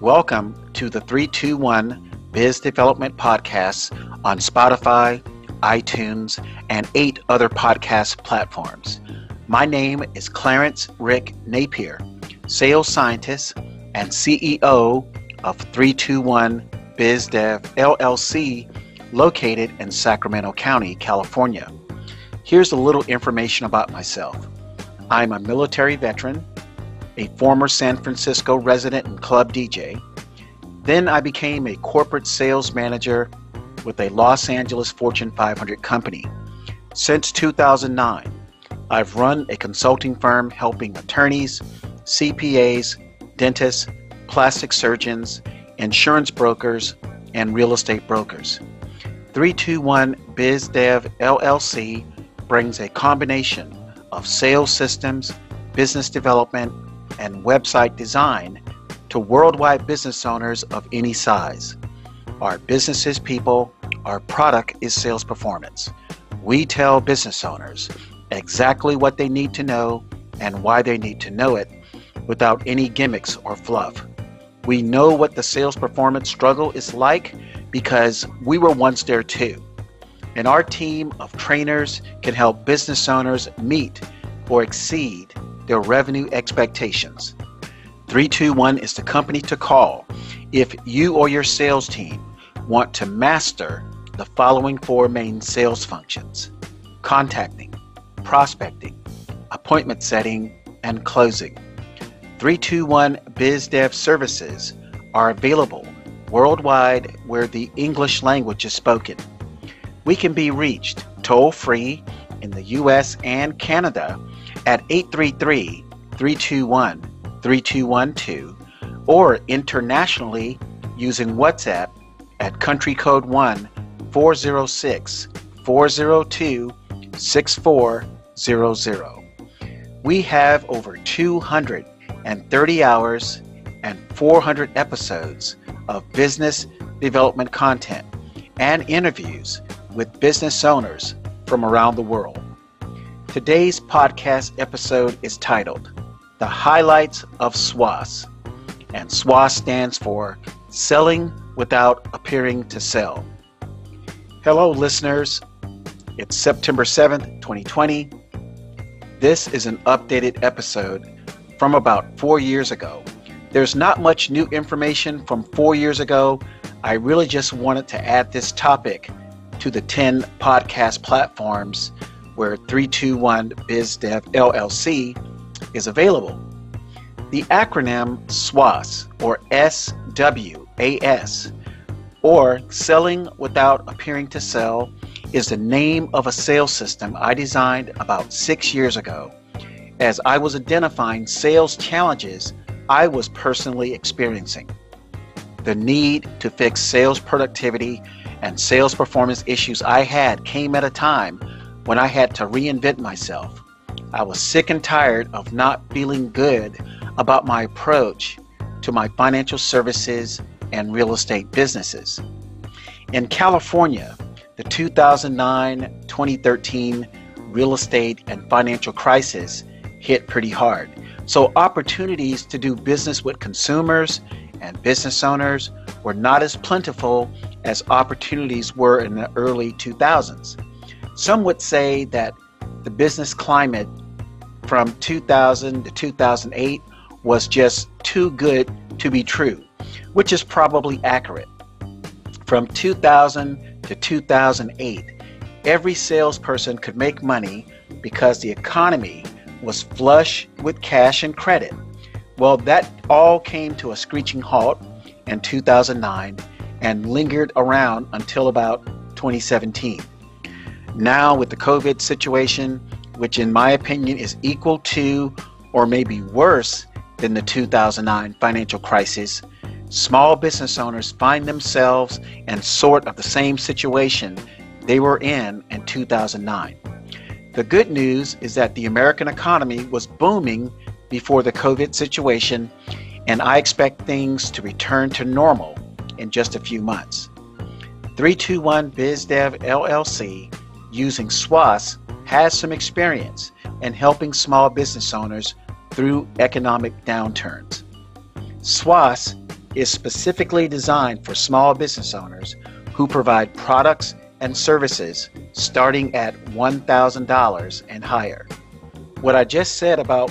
Welcome to the 321 Biz Development Podcast on Spotify, iTunes, and 8 other podcast platforms. My name is Clarence Rick Napier, sales scientist and CEO of 321 BizDev LLC, located in Sacramento County, California. Here's a little information about myself. I'm a military veteran, a former San Francisco resident and club DJ. Then I became a corporate sales manager with a Los Angeles Fortune 500 company. Since 2009, I've run a consulting firm helping attorneys, CPAs, dentists, plastic surgeons, insurance brokers, and real estate brokers. 321 BizDev LLC brings a combination of sales systems, business development, and website design to worldwide business owners of any size. Our business is people, our product is sales performance. We tell business owners exactly what they need to know and why they need to know it without any gimmicks or fluff. We know what the sales performance struggle is like because we were once there too. And our team of trainers can help business owners meet or exceed their revenue expectations. 321 is the company to call if you or your sales team want to master the following 4 main sales functions: contacting, prospecting, appointment setting, and closing. 321 BizDev services are available worldwide where the English language is spoken. We can be reached toll-free in the US and Canada at 833-321-3212 or internationally using WhatsApp at country code 1-406-402-6400. We have over 230 hours and 400 episodes of business development content and interviews with business owners from around the world. Today's podcast episode is titled The Highlights of SWOS, and SWOS stands for Selling Without Appearing to Sell. Hello listeners, it's September 7th, 2020. This is an updated episode from about 4 years ago. There's not much new information from 4 years ago. I really just wanted to add this topic to the 10 podcast platforms where 321 BizDev LLC is available. The acronym SWOS, or SWAS, or Selling Without Appearing to Sell, is the name of a sales system I designed about 6 years ago as I was identifying sales challenges I was personally experiencing. The need to fix sales productivity and sales performance issues I had came at a time when I had to reinvent myself. I was sick and tired of not feeling good about my approach to my financial services and real estate businesses. In California, the 2009-2013 real estate and financial crisis hit pretty hard. So opportunities to do business with consumers and business owners were not as plentiful as opportunities were in the early 2000s. Some would say that the business climate from 2000 to 2008 was just too good to be true, which is probably accurate. From 2000 to 2008, every salesperson could make money because the economy was flush with cash and credit. Well, that all came to a screeching halt in 2009 and lingered around until about 2017. Now with the COVID situation, which in my opinion is equal to or maybe worse than the 2009 financial crisis, small business owners find themselves in sort of the same situation they were in 2009. The good news is that the American economy was booming before the COVID situation, and I expect things to return to normal in just a few months. 321 BizDev LLC, using SWOS, has some experience in helping small business owners through economic downturns. SWOS is specifically designed for small business owners who provide products and services starting at $1,000 and higher. What I just said about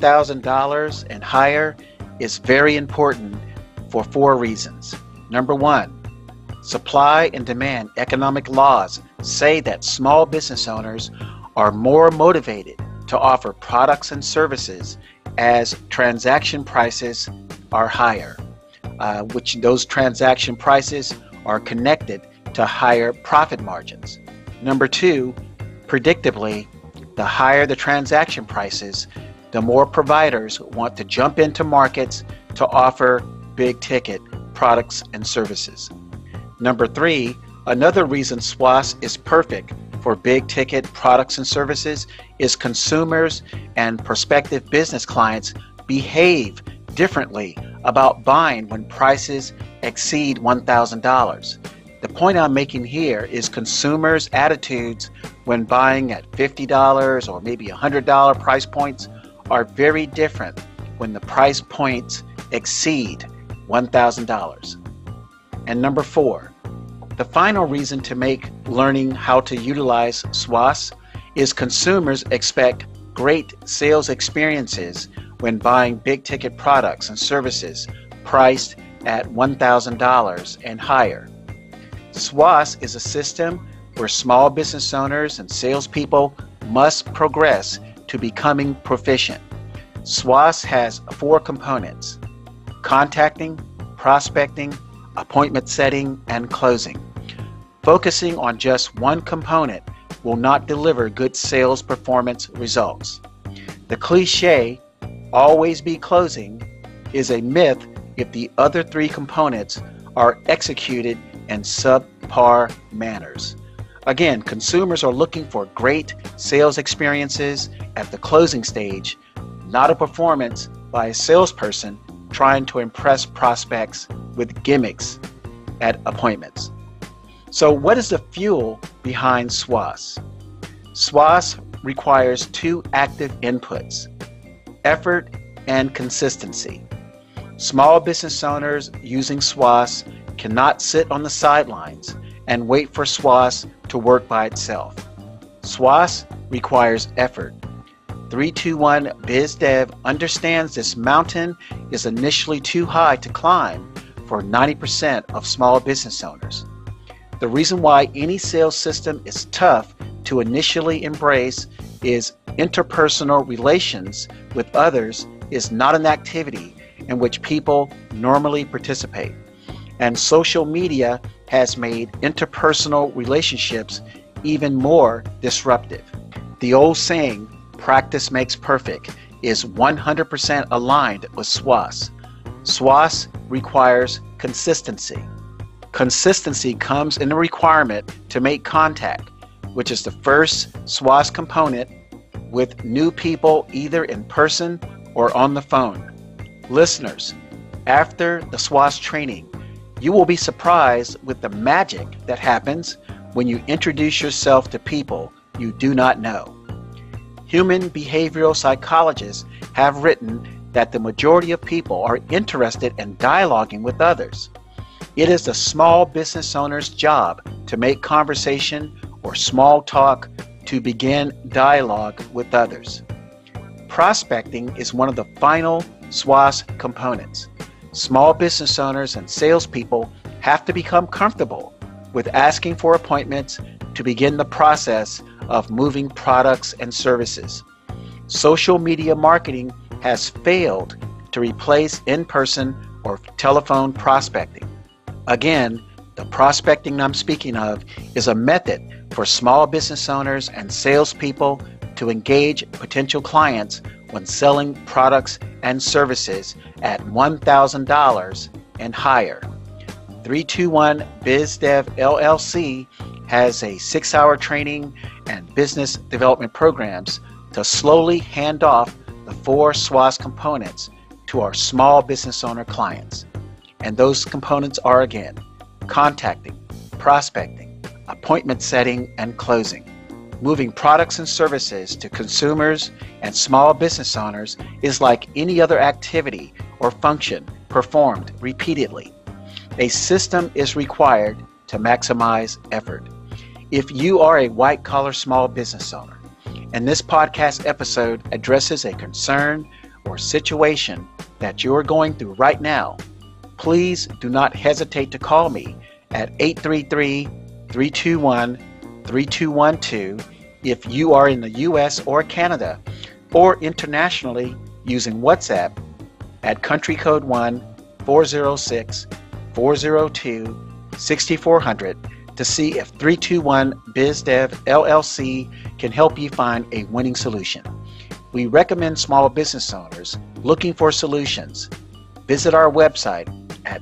$1,000 and higher is very important for 4 reasons. Number 1, supply and demand economic laws say that small business owners are more motivated to offer products and services as transaction prices are higher, which those transaction prices are connected to higher profit margins. Number 2, predictably, the higher the transaction prices, the more providers want to jump into markets to offer big ticket products and services. Number 3, another reason SWOS is perfect for big ticket products and services is consumers and prospective business clients behave differently about buying when prices exceed $1,000. The point I'm making here is consumers' attitudes when buying at $50 or maybe $100 price points are very different when the price points exceed $1,000. And number 4, the final reason to make learning how to utilize SWOS is consumers expect great sales experiences when buying big ticket products and services priced at $1,000 and higher. SWOS is a system where small business owners and salespeople must progress to becoming proficient. SWOS has 4 components: contacting, prospecting, appointment setting, and closing. Focusing on just one component will not deliver good sales performance results. The cliche, always be closing, is a myth if the other 3 components are executed in subpar manners. Again, consumers are looking for great sales experiences at the closing stage, not a performance by a salesperson trying to impress prospects with gimmicks at appointments. So what is the fuel behind SWOS? SWOS requires 2 active inputs: effort and consistency. Small business owners using SWOS cannot sit on the sidelines and wait for SWOS to work by itself. SWOS requires effort. 321 BizDev understands this mountain is initially too high to climb for 90% of small business owners. The reason why any sales system is tough to initially embrace is interpersonal relations with others is not an activity in which people normally participate. And social media has made interpersonal relationships even more disruptive. The old saying, practice makes perfect, is 100% aligned with SWOS. SWOS requires consistency. Consistency comes in the requirement to make contact, which is the first SWOS component with new people either in person or on the phone. Listeners, after the SWOS training, you will be surprised with the magic that happens when you introduce yourself to people you do not know. Human behavioral psychologists have written that the majority of people are interested in dialoguing with others. It is the small business owner's job to make conversation or small talk to begin dialogue with others. Prospecting is one of the final SWOS components. Small business owners and salespeople have to become comfortable with asking for appointments to begin the process of moving products and services. Social media marketing has failed to replace in-person or telephone prospecting. Again, the prospecting I'm speaking of is a method for small business owners and salespeople to engage potential clients when selling products and services at $1,000 and higher. 321 BizDev LLC has a 6-hour training and business development programs to slowly hand off the 4 SWOS components to our small business owner clients. And those components are, again, contacting, prospecting, appointment setting, and closing. Moving products and services to consumers and small business owners is like any other activity or function performed repeatedly. A system is required to maximize effort. If you are a white-collar small business owner, and this podcast episode addresses a concern or situation that you are going through right now, please do not hesitate to call me at 833-321-3212 if you are in the U.S. or Canada, or internationally using WhatsApp at country code 1-406-402-6400 to see if 321 BizDev LLC can help you find a winning solution. We recommend small business owners looking for solutions. Visit our website at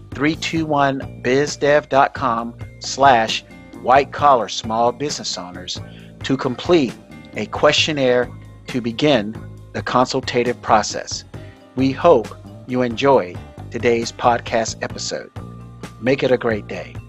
321bizdev.com/white-collar small business owners to complete a questionnaire to begin the consultative process. We hope you enjoyed today's podcast episode. Make it a great day.